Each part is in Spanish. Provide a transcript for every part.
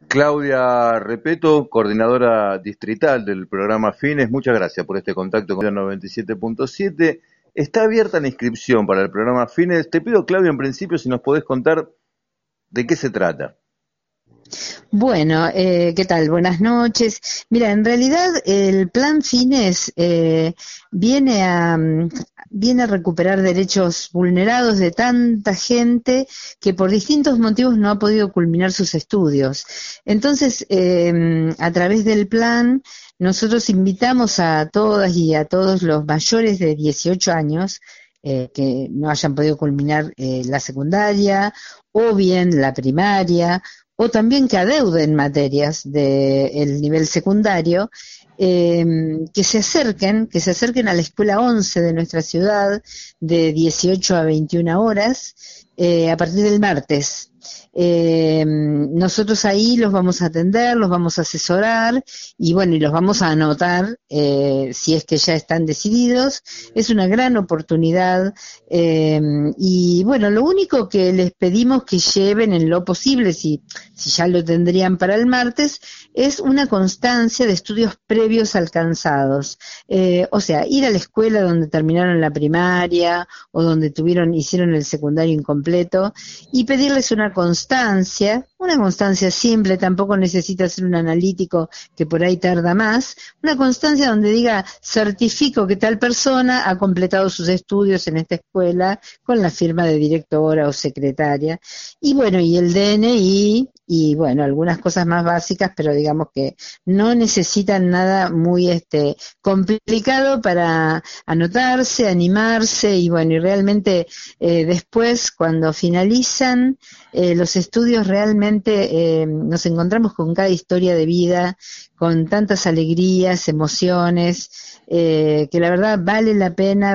Claudia Repeto, coordinadora distrital del programa Fines, muchas gracias por este contacto con el 97.7. Está abierta la inscripción para el programa Fines. Te pido, Claudia, en principio, si nos podés contar de qué se trata. Bueno, ¿qué tal? Buenas noches. Mira, en realidad el Plan Fines viene a recuperar derechos vulnerados de tanta gente que por distintos motivos no ha podido culminar sus estudios. Entonces, a través del plan, nosotros invitamos a todas y a todos los mayores de 18 años que no hayan podido culminar la secundaria o bien la primaria, o también que adeuden materias del nivel secundario, que se acerquen a la escuela 11 de nuestra ciudad de 18 a 21 horas a partir del martes. Nosotros ahí los vamos a atender, los vamos a asesorar y bueno, y los vamos a anotar si es que ya están decididos. Es una gran oportunidad y bueno, lo único que les pedimos que lleven en lo posible, si ya lo tendrían para el martes, es una constancia de estudios previos alcanzados. O sea, ir a la escuela donde terminaron la primaria o donde hicieron el secundario incompleto y pedirles una constancia simple, tampoco necesita ser un analítico que por ahí tarda más, una constancia donde diga, certifico que tal persona ha completado sus estudios en esta escuela con la firma de directora o secretaria, y bueno, y el DNI, y bueno, algunas cosas más básicas, pero digamos que no necesitan nada muy complicado para anotarse, animarse, y bueno, y realmente después cuando finalizan los estudios realmente nos encontramos con cada historia de vida, con tantas alegrías, emociones, que la verdad vale la pena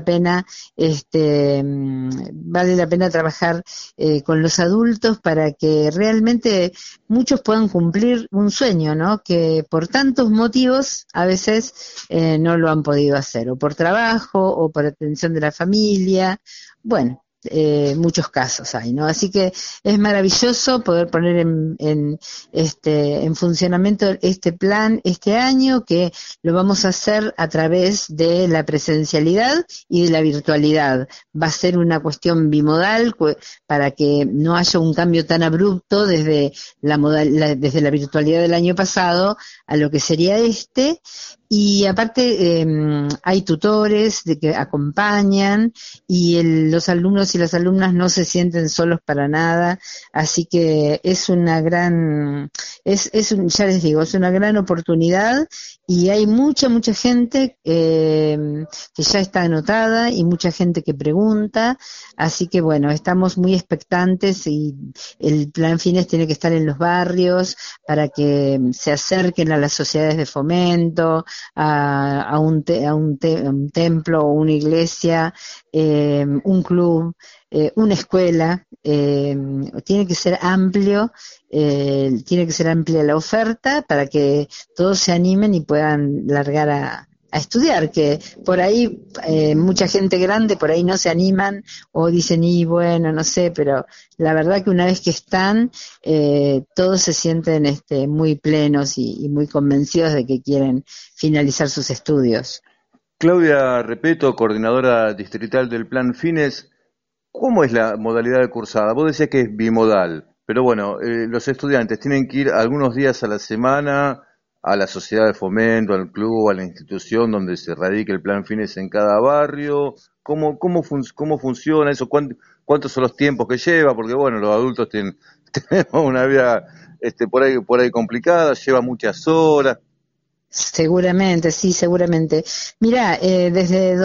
trabajar con los adultos para que realmente muchos puedan cumplir un sueño, ¿no? Que por tantos motivos a veces no lo han podido hacer, o por trabajo, o por atención de la familia, bueno. Muchos casos hay, ¿no? Así que es maravilloso poder poner en funcionamiento este plan este año, que lo vamos a hacer a través de la presencialidad y de la virtualidad. Va a ser una cuestión bimodal para que no haya un cambio tan abrupto desde desde la virtualidad del año pasado a lo que sería y aparte hay tutores que acompañan y los alumnos y las alumnas no se sienten solos para nada, así que es una gran, ya les digo, es una gran oportunidad y hay mucha gente que ya está anotada y mucha gente que pregunta, así que bueno, estamos muy expectantes y el Plan Fines tiene que estar en los barrios para que se acerquen a las sociedades de fomento, a un templo o una iglesia, un club, una escuela, tiene que ser amplio, tiene que ser amplia la oferta para que todos se animen y puedan largar a estudiar, que por ahí mucha gente grande por ahí no se animan o dicen, y bueno, no sé, pero la verdad que una vez que están, todos se sienten muy plenos y muy convencidos de que quieren finalizar sus estudios. Claudia Repeto, coordinadora distrital del Plan Fines, ¿cómo es la modalidad de cursada? Vos decías que es bimodal, pero bueno, los estudiantes tienen que ir algunos días a la semana a la sociedad de fomento, al club, a la institución donde se radique el Plan Fines en cada barrio. ¿Cómo funciona eso? ¿Cuántos son los tiempos que lleva? Porque bueno, los adultos tenemos una vida por ahí complicada, lleva muchas horas. Seguramente, sí, seguramente. Mira, desde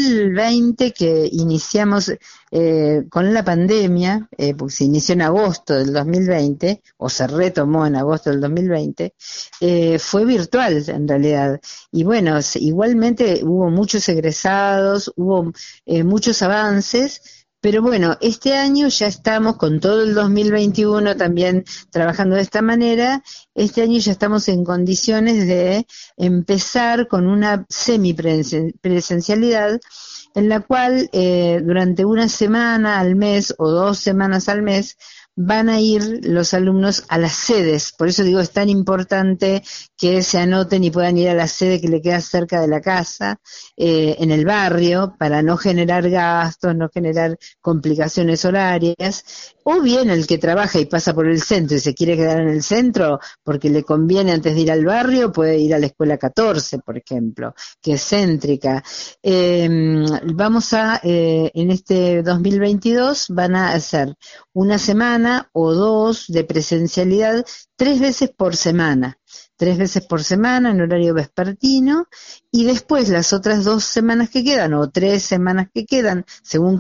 2020 que iniciamos con la pandemia, porque se inició en agosto del 2020, o se retomó en agosto del 2020, fue virtual en realidad. Y bueno, igualmente hubo muchos egresados, hubo muchos avances. Pero bueno, este año ya estamos con todo el 2021 también trabajando de esta manera. Este año ya estamos en condiciones de empezar con una semipresencialidad en la cual durante una semana al mes o 2 semanas al mes van a ir los alumnos a las sedes. Por eso digo, es tan importante que se anoten y puedan ir a la sede que le queda cerca de la casa, en el barrio, para no generar gastos, no generar complicaciones horarias. O bien el que trabaja y pasa por el centro y se quiere quedar en el centro porque le conviene antes de ir al barrio, puede ir a la escuela 14, por ejemplo, que es céntrica. Vamos a, en este 2022, van a hacer una semana o dos de presencialidad 3 veces por semana en horario vespertino, y después las otras 2 semanas que quedan o 3 semanas que quedan, según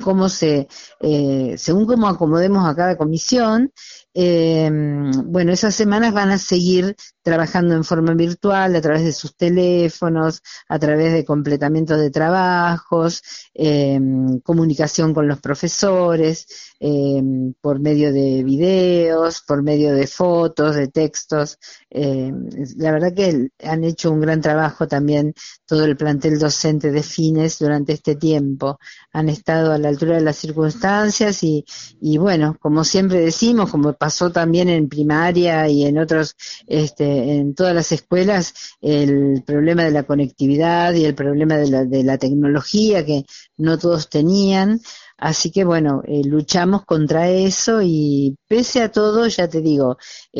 cómo acomodemos a cada comisión, bueno, esas semanas van a seguir trabajando en forma virtual a través de sus teléfonos, a través de completamiento de trabajos, comunicación con los profesores, por medio de videos, por medio de fotos, de textos. La verdad que han hecho un gran trabajo también todo el plantel docente de Fines durante este tiempo. Han estado a la altura de las circunstancias y bueno, como siempre decimos, como pasó también en primaria y en otros, en todas las escuelas, el problema de la conectividad y el problema de la tecnología que no todos tenían. Así que bueno, luchamos contra eso y pese a todo, ya te digo,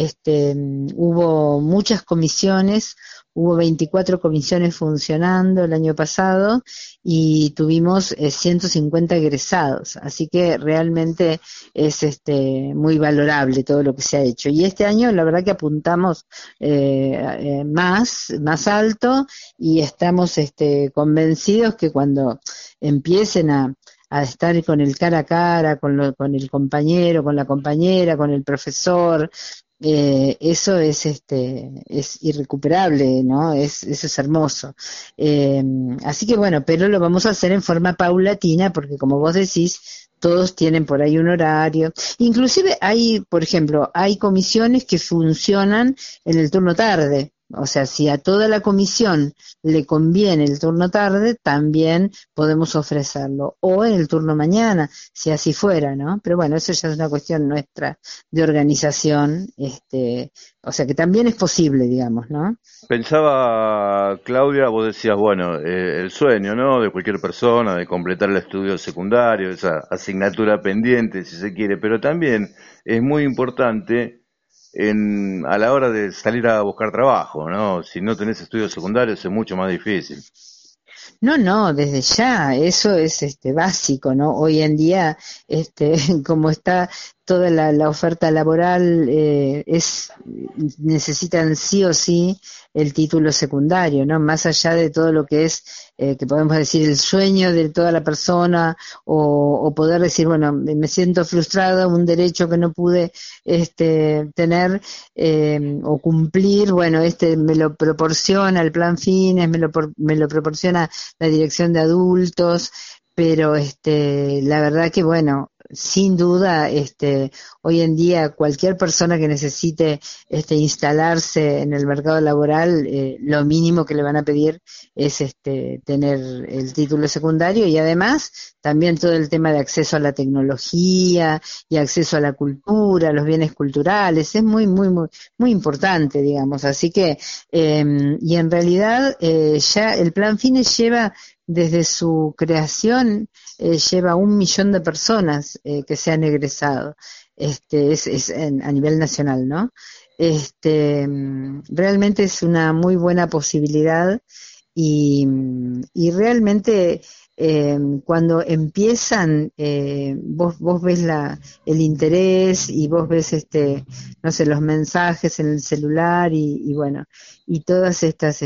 hubo muchas comisiones, hubo 24 comisiones funcionando el año pasado y tuvimos 150 egresados, así que realmente es muy valorable todo lo que se ha hecho. Y este año la verdad que apuntamos más alto y estamos convencidos que cuando empiecen a estar con el cara a cara, con el compañero, con la compañera, con el profesor, eso es irrecuperable, ¿no? Eso es hermoso. Así que bueno, pero lo vamos a hacer en forma paulatina, porque como vos decís, todos tienen por ahí un horario. Inclusive por ejemplo, hay comisiones que funcionan en el turno tarde. O sea, si a toda la comisión le conviene el turno tarde, también podemos ofrecerlo. O en el turno mañana, si así fuera, ¿no? Pero bueno, eso ya es una cuestión nuestra de organización, o sea que también es posible, digamos, ¿no? Pensaba, Claudia, vos decías, bueno, el sueño, ¿no? De cualquier persona, de completar el estudio secundario, esa asignatura pendiente, si se quiere, pero también es muy importante a la hora de salir a buscar trabajo, ¿no? Si no tenés estudios secundarios es mucho más difícil. No, desde ya, eso es básico, ¿no? Hoy en día, como está toda la oferta laboral, necesitan sí o sí el título secundario, ¿no? Más allá de todo lo que es, que podemos decir, el sueño de toda la persona, o poder decir, bueno, me siento frustrada, un derecho que no pude tener o cumplir, bueno, me lo proporciona el Plan Fines, me lo proporciona la Dirección de Adultos, pero la verdad que bueno, sin duda, hoy en día cualquier persona que necesite instalarse en el mercado laboral, lo mínimo que le van a pedir es tener el título secundario, y además también todo el tema de acceso a la tecnología y acceso a la cultura, a los bienes culturales, es muy, muy, muy, muy importante, digamos. Así que, y en realidad, ya el Plan Fines lleva, desde su creación, lleva 1 millón de personas que se han egresado, a nivel nacional, ¿no? Realmente es una muy buena posibilidad y realmente cuando empiezan, vos ves el interés y vos ves no sé, los mensajes en el celular y bueno, y todas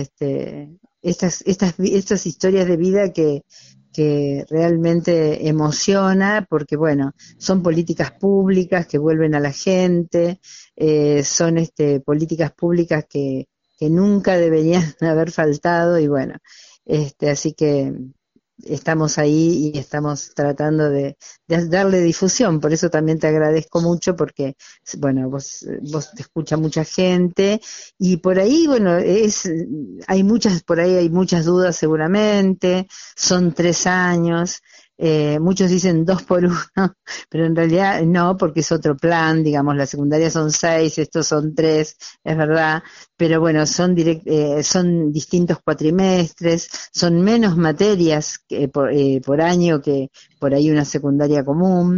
estas historias de vida que realmente emociona, porque bueno, son políticas públicas que vuelven a la gente, son políticas públicas que nunca deberían haber faltado, y bueno, así que estamos ahí y estamos tratando de darle difusión. Por eso también te agradezco mucho, porque bueno, vos te escucha mucha gente y por ahí, bueno, por ahí hay muchas dudas seguramente. Son 3 años, muchos dicen 2 por 1, pero en realidad no, porque es otro plan, digamos, la secundaria son 6, estos son 3, es verdad, pero bueno, son distintos cuatrimestres, son menos materias por año que por ahí una secundaria común,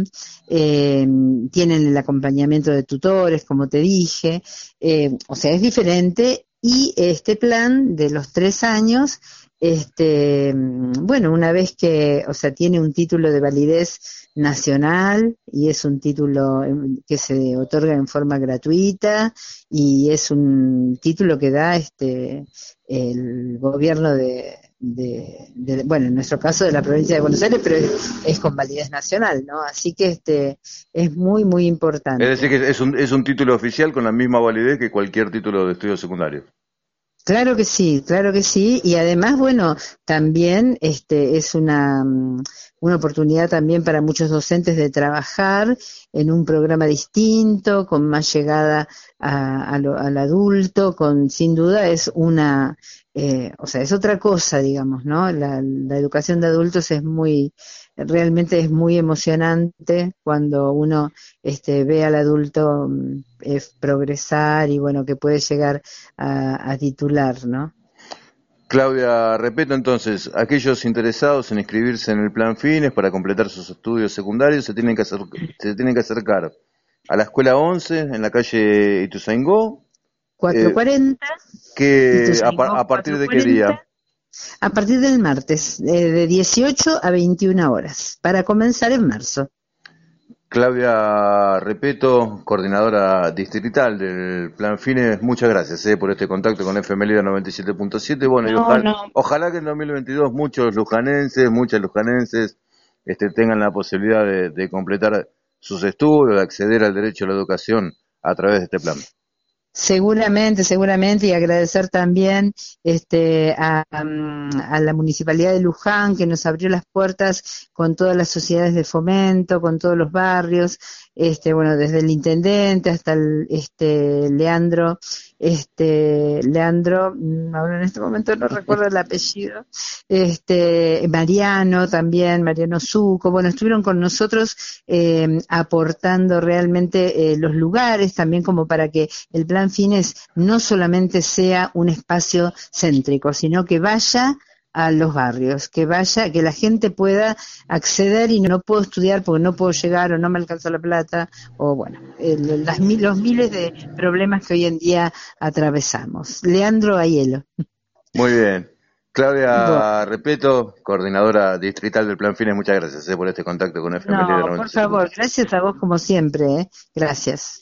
tienen el acompañamiento de tutores, como te dije, o sea, es diferente. Y este plan de los 3 años, bueno, una vez que, o sea, tiene un título de validez nacional y es un título que se otorga en forma gratuita y es un título que da el gobierno bueno, en nuestro caso de la provincia de Buenos Aires, pero es con validez nacional, ¿no? Así que es muy, muy Es decir, importante. que es un título oficial con la misma validez que cualquier título de estudios secundarios. Claro que sí, y además, bueno, también es una oportunidad también para muchos docentes de trabajar en un programa distinto, con más llegada al adulto, sin duda es o sea, es otra cosa, digamos, ¿no? La educación de adultos realmente es muy emocionante cuando uno ve al adulto progresar y bueno, que puede llegar a titular, ¿no? Claudia, repito entonces, aquellos interesados en inscribirse en el Plan Fines para completar sus estudios secundarios se tienen que acercar a la Escuela 11 en la calle Ituzaingó, cuatrocientos eh, cuarenta a Ituzaingó partir de qué día. 440, a partir del martes, de 18 a 21 horas, para comenzar en marzo. Claudia Repeto, coordinadora distrital del Plan Fines, muchas gracias por este contacto con FM Lida 97.7. Bueno, y No, no, ojalá que en 2022 muchos lujanenses, muchas lujanenses, tengan la posibilidad de completar sus estudios, de acceder al derecho a la educación a través de este plan. seguramente, y agradecer también a la Municipalidad de Luján que nos abrió las puertas con todas las sociedades de fomento, con todos los barrios, bueno, desde el intendente hasta Leandro, ahora en este momento no recuerdo el apellido, Mariano también, Mariano Zuco, bueno, estuvieron con nosotros aportando realmente los lugares también como para que el Plan Fines no solamente sea un espacio céntrico, sino que vaya a los barrios, que la gente pueda acceder y no puedo estudiar porque no puedo llegar o no me alcanza la plata, o bueno, los miles de problemas que hoy en día atravesamos. Leandro Aiello. Muy bien. Bueno, Claudia Repeto, coordinadora distrital del Plan Fines, muchas gracias por este contacto con FM Lida no, por favor, 97.7. gracias a vos como siempre, ¿eh? Gracias.